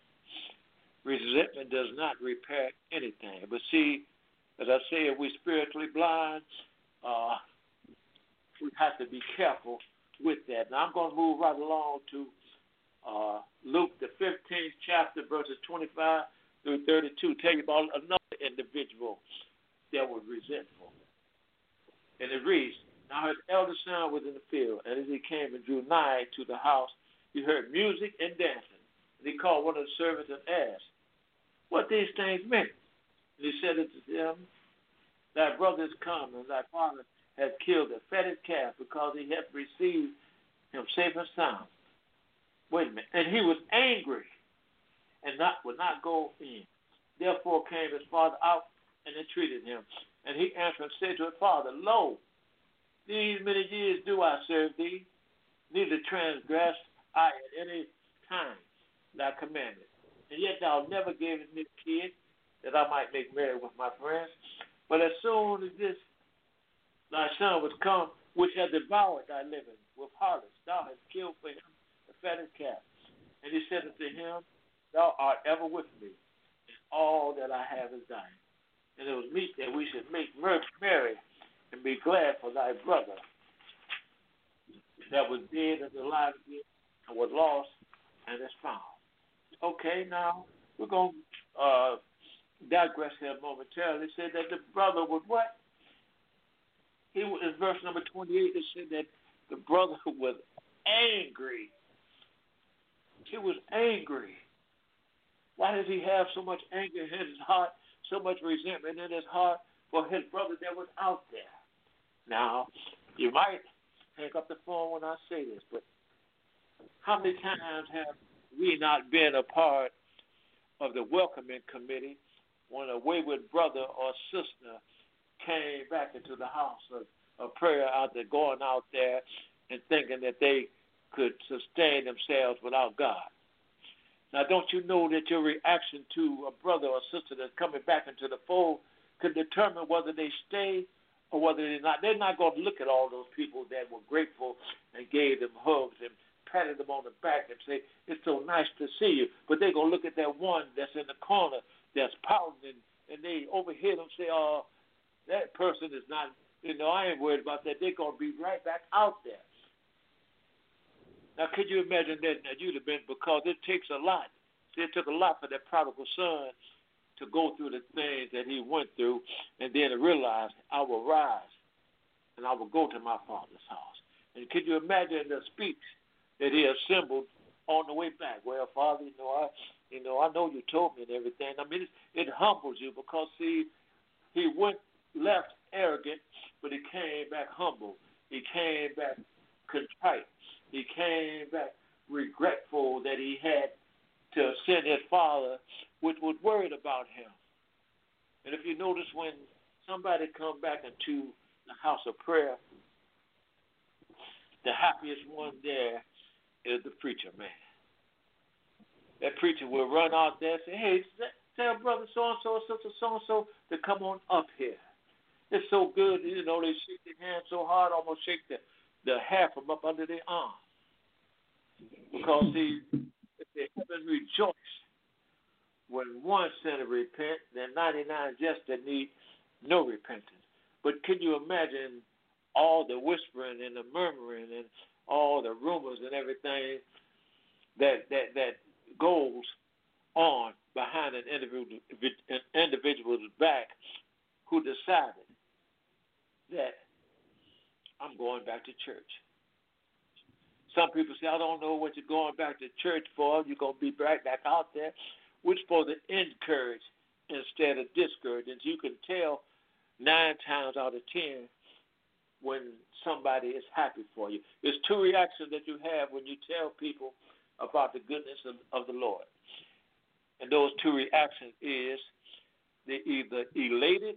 Speaker 4: Resentment does not repair anything. But see, as I say, if we're spiritually blind, uh, we have to be careful with that. Now, I'm going to move right along to uh, Luke, the fifteenth chapter, verses twenty-five through thirty-two, tell you about another individual that was resentful. And it reads, now his eldest son was in the field, and as he came and drew nigh to the house, he heard music and dancing. And he called one of the servants and asked what these things meant. And he said unto them, thy brother is come, and thy father hath killed a fatted calf, because he hath received him safe and sound. Wait a minute. And he was angry, and not would not go in. Therefore came his father out and entreated him. And he answered and said to his father, lo, these many years do I serve thee, neither transgress I at any time thy commandment. And yet thou never gavest me a kid, that I might make merry with my friends. But as soon as this thy son was come, which hath devoured thy living with harlots, thou hast killed for him the fatted calf. And he said unto him, thou art ever with me, and all that I have is thine. And it was meet that we should make merry and be glad for thy brother that was dead and alive again, and was lost and is found. Okay, now we're going to uh, digress here momentarily. It said that the brother was what? He was, in verse number twenty-eight, it said that the brother was angry. He was angry. Why does he have so much anger in his heart, so much resentment in his heart for his brother that was out there? Now, you might hang up the phone when I say this, but how many times have we not been a part of the welcoming committee when a wayward brother or sister came back into the house of, of prayer out there, going out there and thinking that they could sustain themselves without God? Now, don't you know that your reaction to a brother or sister that's coming back into the fold could determine whether they stay or whether they're not? They're not going to look at all those people that were grateful gave them hugs and patted them on the back and say, it's so nice to see you. But they're going to look at that one that's in the corner that's pouting, and, and they overhear them say, oh, that person is not, you know, I ain't worried about that. They're going to be right back out there. Now, could you imagine that? Now, you'd have been, because it takes a lot. See, it took a lot for that prodigal son to go through the things that he went through and then to realize, I will rise and I will go to my father's house. And could you imagine the speech that he assembled on the way back? Well, Father, you know, I, you know, I know you told me and everything. I mean, it, it humbles you because, see, he went left arrogant, but he came back humble. He came back contrite. He came back regretful that he had to send his father, which was worried about him. And if you notice, when somebody come back into the house of prayer, the happiest one there is the preacher man. That preacher will run out there and say, hey, tell brother so-and-so, sister so-and-so to come on up here. It's so good, you know, they shake their hand so hard, almost shake the, the hair from up under their arm. Because, see, if they haven't rejoiced when one sinner repent, then ninety-nine just that need no repentance. But can you imagine all the whispering and the murmuring and all the rumors and everything that that that goes on behind an individual an individual's back who decided that I'm going back to church. Some people say, I don't know what you're going back to church for. You're going to be right back out there. We're supposed to encourage instead of discourage. And you can tell nine times out of ten when somebody is happy for you. There's two reactions that you have when you tell people about the goodness of, of the Lord. And those two reactions is they either elated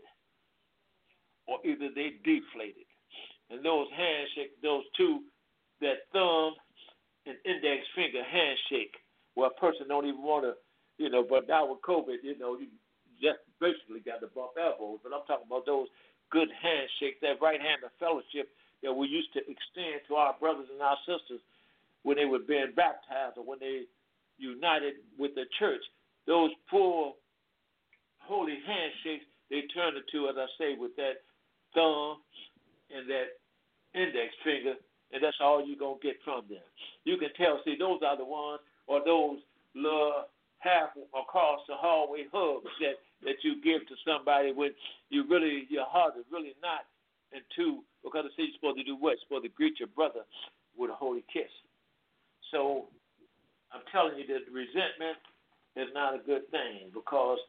Speaker 4: or either they deflated. And those handshake, those two, that thumb and index finger handshake, where a person don't even want to, you know, but now with COVID, you know, you just basically got to bump elbows. But I'm talking about those good handshakes, that right hand of fellowship that we used to extend to our brothers and our sisters when they were being baptized or when they united with the church. Those full holy handshakes, they turned into, as I say, with that thumb and that index finger, and that's all you're going to get from them. You can tell, see, those are the ones, or those little half across the hallway hugs that, that you give to somebody when you really, your heart is really not into, because I say you're supposed to do what? You're supposed to greet your brother with a holy kiss. So I'm telling you that resentment is not a good thing, because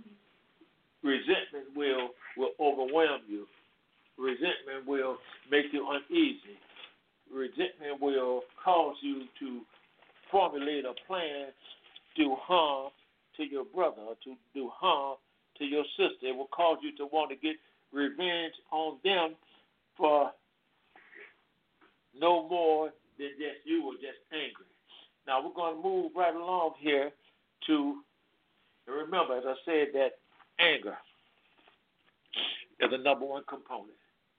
Speaker 4: resentment will, will overwhelm you. Resentment will make you uneasy. Resentment will cause you to formulate a plan to do harm to your brother or to do harm to your sister. It will cause you to want to get revenge on them for no more than just you were just angry. Now, we're going to move right along here to, and remember, as I said, that anger is the number one component.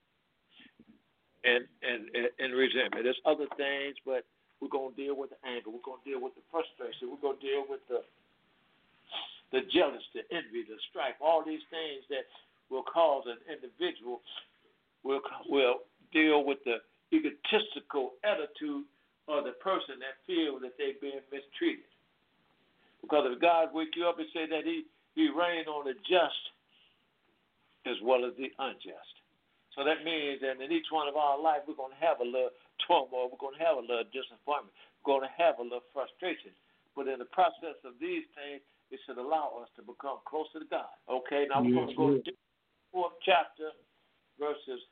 Speaker 4: And, and, and resentment. There's other things, but we're going to deal with the anger. We're going to deal with the frustration. We're going to deal with the the jealousy, the envy, the strife, all these things that will cause an individual will will deal with the egotistical attitude of the person that feels that they're being mistreated. Because if God wake you up and say that he, he reigns on the just as well as the unjust. So that means that in each one of our life, we're going to have a little turmoil. We're going to have a little disappointment. We're going to have a little frustration. But in the process of these things, it should allow us to become closer to God. Okay, now we're yes, going to go to the fourth chapter, verses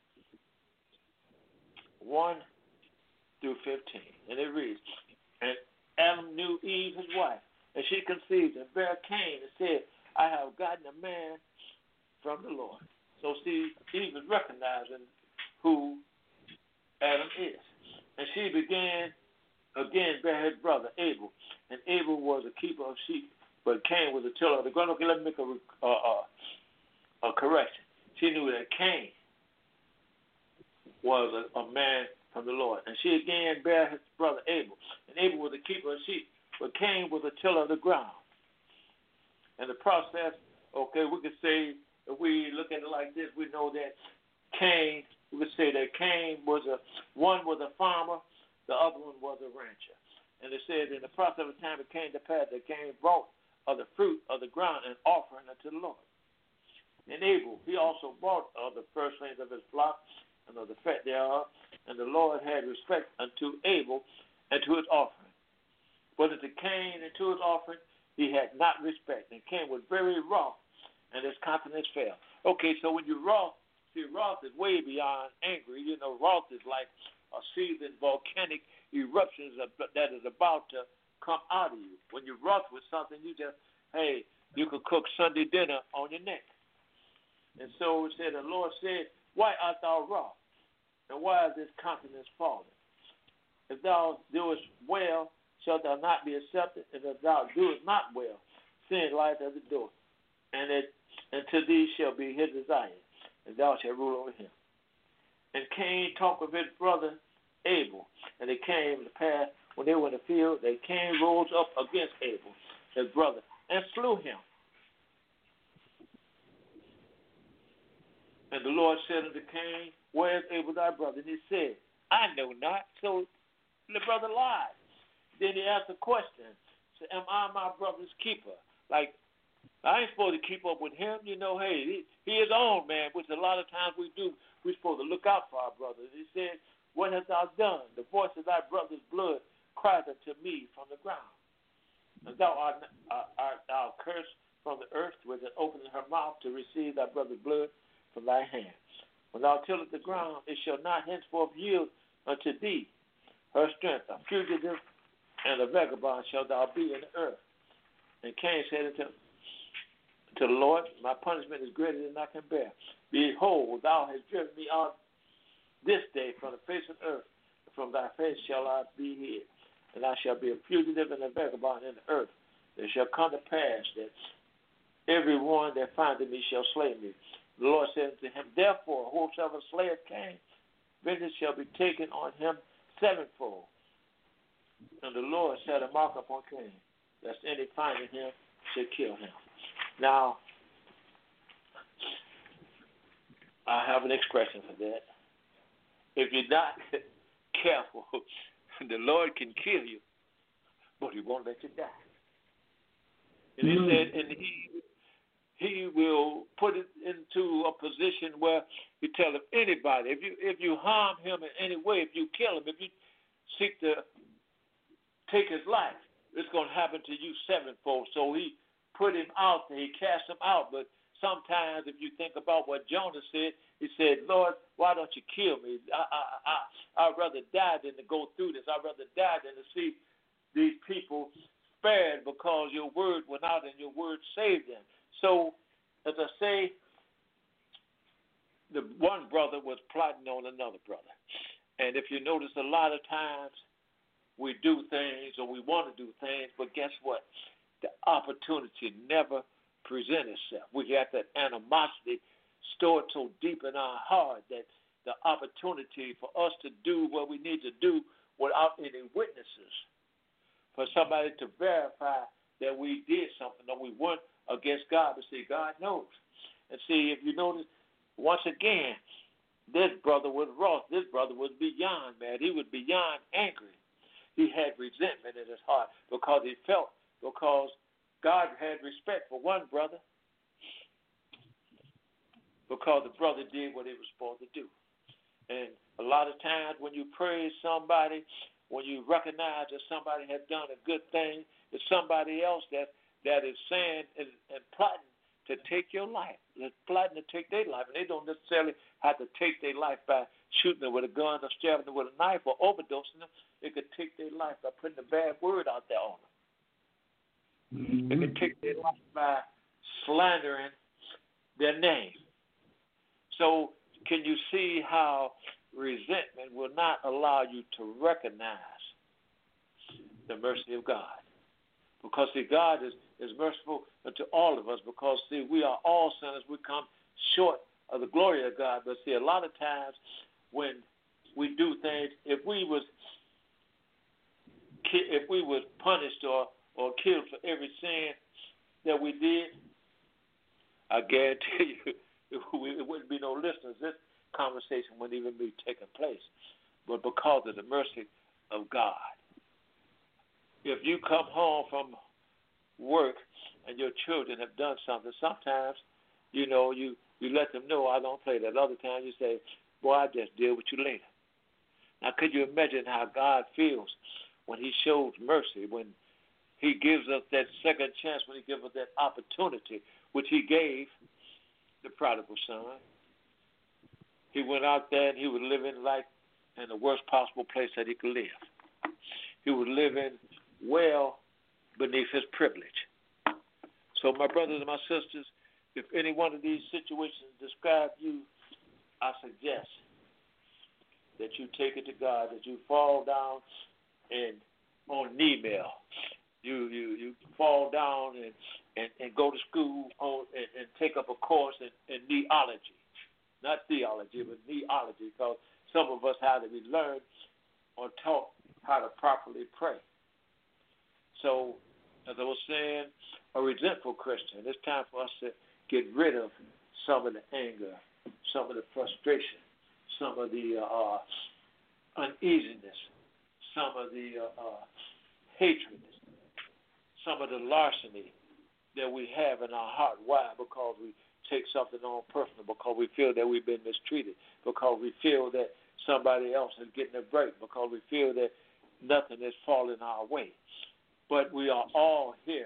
Speaker 4: one through fifteen. And it reads, and Adam knew Eve, his wife, and she conceived and bare Cain and said, I have gotten a man from the Lord. So see, Eve is recognizing who Adam is. And she began again bear his brother Abel. And Abel was a keeper of sheep, but Cain was a tiller of the ground. Okay, let me make a, uh, a correction. She knew that Cain was a, a man from the Lord. And she again bare his brother Abel. And Abel was the keeper of sheep, but Cain was a tiller of the ground. And the process, okay, we could say, if we look at it like this, we know that Cain, we could say that Cain was a, one was a farmer, the other one was a rancher. And it said, in the process of time, it came to pass that Cain brought of the fruit of the ground an offering unto the Lord. And Abel, he also brought of the firstlings of his flock and of the fat thereof, and the Lord had respect unto Abel and to his offering. But unto Cain and to his offering he had not respect. And Cain was very wroth, and his countenance fell. Okay, so when you wroth, see, wrath is way beyond angry. You know, wrath is like a seasoned volcanic eruption that is about to come out of you. When you're wroth with something, you just, hey, you could cook Sunday dinner on your neck. And so it said, the Lord said, why art thou wroth? And why is this countenance fallen? If thou doest well, shalt thou not be accepted? And if thou doest not well, sin lies at the door. And it and to thee shall be his desire, and thou shalt rule over him. And Cain talked with his brother Abel, and it came to pass when they were in the field that Cain rose up against Abel, his brother, and slew him. And the Lord said unto Cain, where is Abel thy brother? And he said, I know not. So the brother lied. Then he asked a question. So, am I my brother's keeper? Like, I ain't supposed to keep up with him. You know, hey, he, he is own man, which a lot of times we do. We're supposed to look out for our brothers. He said, what hast thou done? The voice of thy brother's blood cried unto me from the ground. And thou art, art, art thou cursed from the earth, with it opening her mouth to receive thy brother's blood from thy hand. When thou tillest the ground, it shall not henceforth yield unto thee her strength. A fugitive and a vagabond shalt thou be in the earth. And Cain said unto, to the Lord, my punishment is greater than I can bear. Behold, thou hast driven me out this day from the face of the earth, and from thy face shall I be hid. And I shall be a fugitive and a vagabond in the earth. It shall come to pass that every one that findeth me shall slay me. The Lord said unto him, therefore, whosoever slayeth Cain, vengeance shall be taken on him sevenfold. And the Lord set a mark upon Cain, lest any finding him should kill him. Now, I have an expression for that. If you're not careful, the Lord can kill you, but he won't let you die. And he mm-hmm. said, and he he will put it into a position where you tell him anybody, if you if you harm him in any way, if you kill him, if you seek to take his life, it's going to happen to you sevenfold. So he put him out there, he cast him out. But sometimes if you think about what Jonah said, he said, Lord, why don't you kill me? I, I, I, I'd rather die than to go through this. I'd rather die than to see these people spared because your word went out and your word saved them. So, as I say, the one brother was plotting on another brother. And if you notice, a lot of times we do things or we want to do things, but guess what? The opportunity never presents itself. We got that animosity stored so deep in our heart that the opportunity for us to do what we need to do without any witnesses, for somebody to verify that we did something or we weren't against God, but see, God knows. And see, if you notice, once again, this brother was wroth. This brother was beyond mad. He was beyond angry. He had resentment in his heart because he felt, because God had respect for one brother, because the brother did what he was supposed to do. And a lot of times when you praise somebody, when you recognize that somebody has done a good thing, it's somebody else that that is saying and, and plotting to take your life. They're plotting to take their life. And they don't necessarily have to take their life by shooting them with a gun or stabbing them with a knife or overdosing them. They could take their life by putting a bad word out there on them. Mm-hmm. They could take their life by slandering their name. So can you see how resentment will not allow you to recognize the mercy of God? Because, see, God is, is merciful to all of us because, see, we are all sinners. We come short of the glory of God. But, see, a lot of times when we do things. If we was if we was punished or, or killed for every sin that we did, I guarantee you it wouldn't be no listeners. This conversation wouldn't even be taking place. But because of the mercy of God, if you come home from work and your children have done something, sometimes, you know, you, you let them know, I don't play that. Other times you say, boy, I'll just deal with you later. Now, could you imagine how God feels when he shows mercy, when he gives us that second chance, when he gives us that opportunity, which he gave the prodigal son? He went out there and he was living like in the worst possible place that he could live. He was living well beneath his privilege. So, my brothers and my sisters, if any one of these situations describe you, I suggest that you take it to God, that you fall down and on knee kneel. You you you fall down and, and, and go to school on and, and take up a course in, in neology. Not theology, but neology, because some of us had to be learned or taught how to properly pray. So, as I was saying, a resentful Christian, it's time for us to get rid of some of the anger, some of the frustration, some of the uh, uneasiness, some of the uh, uh, hatred, some of the larceny that we have in our heart. Why? Because we take something on personal, because we feel that we've been mistreated, because we feel that somebody else is getting a break, because we feel that nothing is falling our way. But we are all here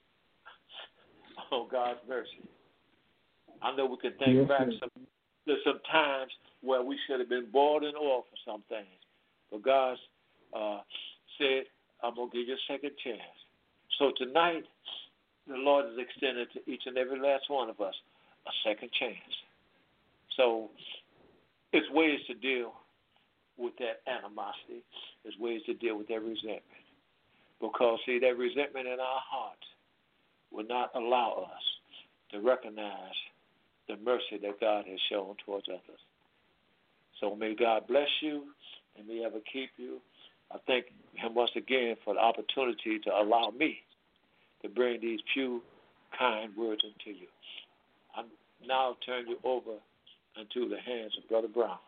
Speaker 4: on God's mercy. I know we can think yes, back some, there's some times where we should have been boiled in oil for some things. But God uh, said, I'm going to give you a second chance. So tonight, the Lord has extended to each and every last one of us a second chance. So it's ways to deal with that animosity. There's ways to deal with that resentment. Because, see, that resentment in our hearts will not allow us to recognize the mercy that God has shown towards others. So may God bless you and may ever keep you. I thank him once again for the opportunity to allow me to bring these few kind words into you. I now turn you over into the hands of Brother Brown.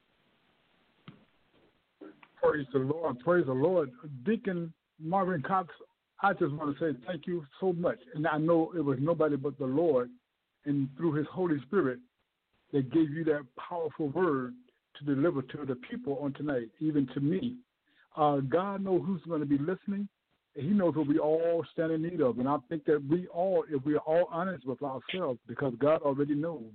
Speaker 3: Praise the Lord. Praise the Lord. Deacon Marvin Cox, I just want to say thank you so much. And I know it was nobody but the Lord, and through his Holy Spirit, that gave you that powerful word to deliver to the people on tonight, even to me. Uh, God knows who's going to be listening, and he knows what we all stand in need of. And I think that we all, if we are all honest with ourselves, because God already knows,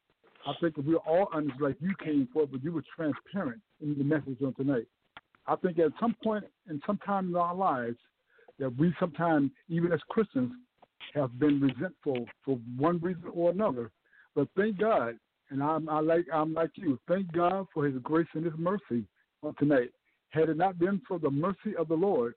Speaker 3: I think if we're all honest like you came for, but you were transparent in the message on tonight. I think at some point and some time in our lives that we sometimes, even as Christians, have been resentful for one reason or another. But thank God, and I'm I like I'm like you, thank God for his grace and his mercy on tonight. Had it not been for the mercy of the Lord,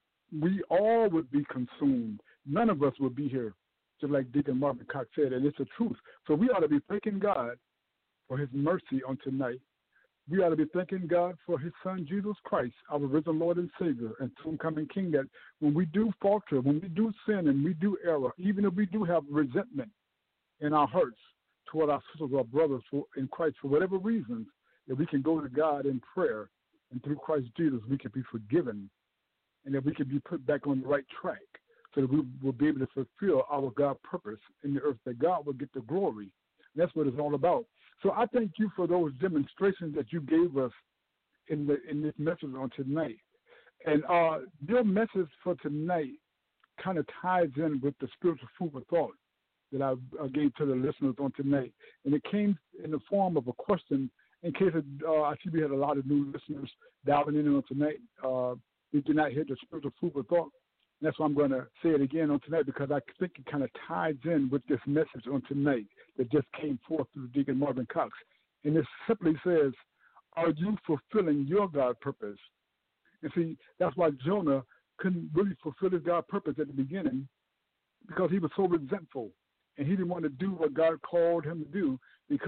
Speaker 3: we all would be consumed. None of us would be here, just like Deacon Marvin Cox said, and it's the truth. So we ought to be thanking God for his mercy on tonight. We ought to be thanking God for his son, Jesus Christ, our risen Lord and Savior, and soon coming King, that when we do falter, when we do sin and we do error, even if we do have resentment in our hearts toward our sisters or brothers in Christ for whatever reasons, that we can go to God in prayer, and through Christ Jesus we can be forgiven, and that we can be put back on the right track, so that we will be able to fulfill our God purpose in the earth, that God will get the glory. And that's what it's all about. So I thank you for those demonstrations that you gave us in the in this message on tonight. And uh, your message for tonight kind of ties in with the spiritual food for thought that I, I gave to the listeners on tonight. And it came in the form of a question in case it, uh, I see we had a lot of new listeners dialing in on tonight. Uh, we did not hear the spiritual food for thought. And that's why I'm going to say it again on tonight, because I think it kind of ties in with this message on tonight that just came forth through Deacon Marvin Cox. And it simply says, are you fulfilling your God purpose? And see, that's why Jonah couldn't really fulfill his God purpose at the beginning, because he was so resentful. And he didn't want to do what God called him to do, because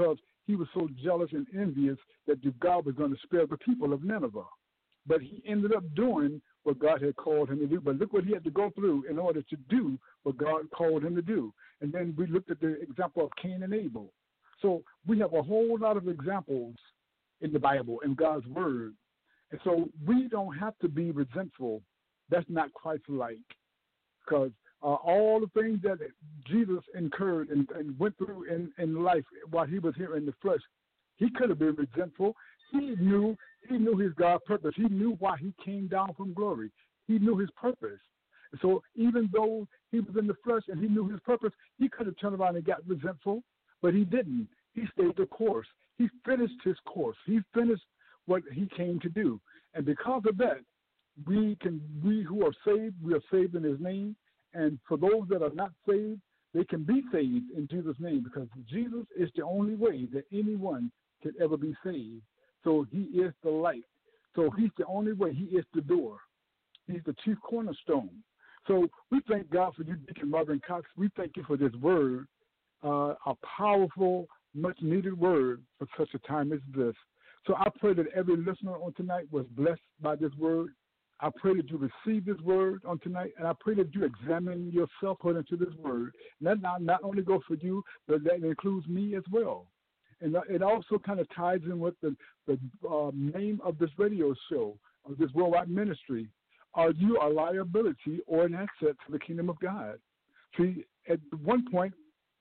Speaker 3: he was so jealous and envious that God was going to spare the people of Nineveh. But he ended up doing what God had called him to do. But look what he had to go through in order to do what God called him to do. And then we looked at the example of Cain and Abel. So we have a whole lot of examples in the Bible, in God's word. And so we don't have to be resentful. That's not Christ-like. Because uh, all the things that Jesus incurred and, and went through in, in life while he was here in the flesh, he could have been resentful. He knew he knew his God purpose. He knew why he came down from glory. He knew his purpose. And so even though he was in the flesh and he knew his purpose, he could have turned around and got resentful, but he didn't. He stayed the course. He finished his course. He finished what he came to do. And because of that, we can we who are saved, we are saved in his name. And for those that are not saved, they can be saved in Jesus' name, because Jesus is the only way that anyone can ever be saved. So he is the light. So he's the only way. He is the door. He's the chief cornerstone. So we thank God for you, Deacon Reverend Cox. We thank you for this word, uh, a powerful, much-needed word for such a time as this. So I pray that every listener on tonight was blessed by this word. I pray that you receive this word on tonight, and I pray that you examine yourself according to this word. And that not, not only goes for you, but that includes me as well. And it also kind of ties in with the, the uh, name of this radio show, of this worldwide ministry. Are you a liability or an asset to the kingdom of God? See, at one point,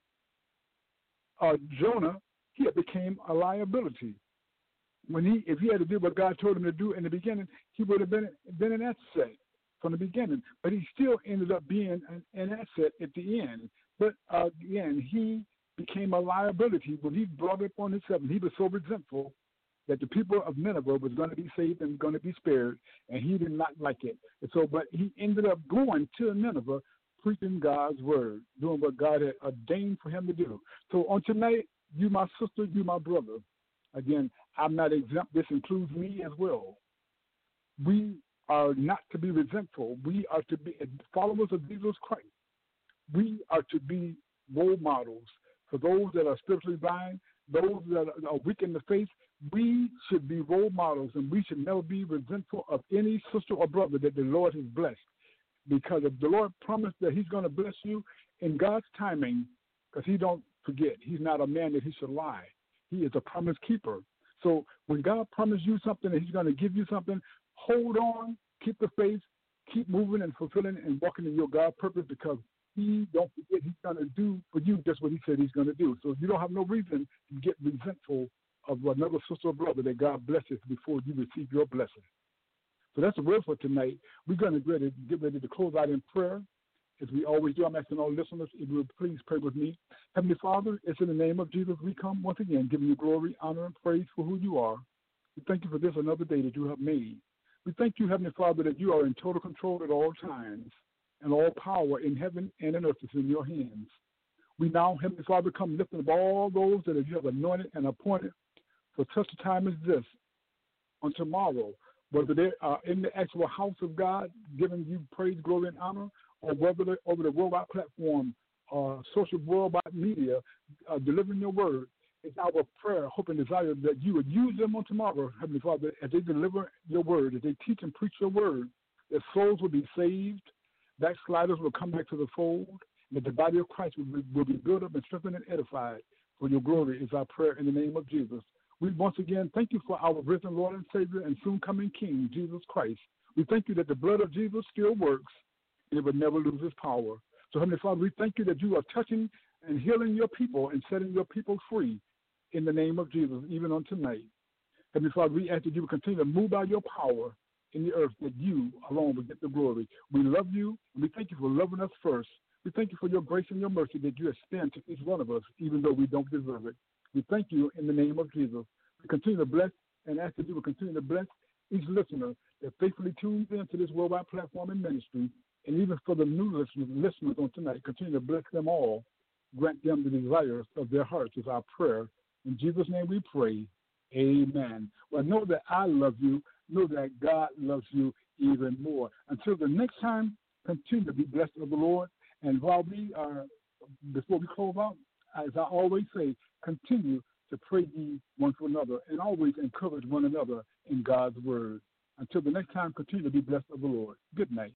Speaker 3: uh, Jonah, he became a liability. When he, if he had to do what God told him to do in the beginning, he would have been, been an asset from the beginning. But he still ended up being an, an asset at the end. But uh, again, he became a liability when he brought it upon himself. And he was so resentful that the people of Nineveh was going to be saved and going to be spared, and he did not like it. And so, but he ended up going to Nineveh, preaching God's word, doing what God had ordained for him to do. So on tonight, you, my sister, you, my brother, again, I'm not exempt. This includes me as well. We are not to be resentful. We are to be followers of Jesus Christ. We are to be role models for those that are spiritually blind, those that are weak in the faith. We should be role models, and we should never be resentful of any sister or brother that the Lord has blessed. Because if the Lord promised that he's going to bless you in God's timing, because he don't forget, he's not a man that he should lie. He is a promise keeper. So when God promised you something and he's going to give you something, hold on, keep the faith, keep moving and fulfilling and walking in your God purpose, because he, don't forget, he's going to do for you just what he said he's going to do. So you don't have no reason to get resentful of another sister or brother that God blesses before you receive your blessing. So that's the word for tonight. We're going to get ready, get ready to close out in prayer. As we always do, I'm asking all listeners, if you would please pray with me. Heavenly Father, it's in the name of Jesus we come once again, giving you glory, honor, and praise for who you are. We thank you for this another day that you have made. We thank you, Heavenly Father, that you are in total control at all times, and all power in heaven and in earth is in your hands. We now, Heavenly Father, come lifting up all those that you have anointed and appointed for such a time as this on tomorrow, whether they are in the actual house of God, giving you praise, glory, and honor, or whether they're over the worldwide platform, uh, social worldwide media, uh, delivering your word. It's our prayer, hope, and desire that you would use them on tomorrow, Heavenly Father, as they deliver your word, as they teach and preach your word, that souls will be saved, backsliders will come back to the fold, and that the body of Christ will be, will be built up and strengthened and edified. For your glory is our prayer in the name of Jesus. We once again thank you for our risen Lord and Savior and soon coming King, Jesus Christ. We thank you that the blood of Jesus still works, and it will never lose its power. So, Heavenly Father, we thank you that you are touching and healing your people and setting your people free in the name of Jesus, even on tonight. Heavenly Father, we ask that you will continue to move by your power in the earth, that you alone will get the glory. We love you, and we thank you for loving us first. We thank you for your grace and your mercy that you extend to each one of us, even though we don't deserve it. We thank you in the name of Jesus. We continue to bless and ask that you will continue to bless each listener that faithfully tunes into this worldwide platform and ministry. And even for the new listeners, listeners on tonight, continue to bless them all. Grant them the desires of their hearts is our prayer. In Jesus' name we pray. Amen. Well, know that I love you. Know that God loves you even more. Until the next time, continue to be blessed of the Lord. And while we are, before we close out, as I always say, continue to pray ye one for another and always encourage one another in God's word. Until the next time, continue to be blessed of the Lord. Good night.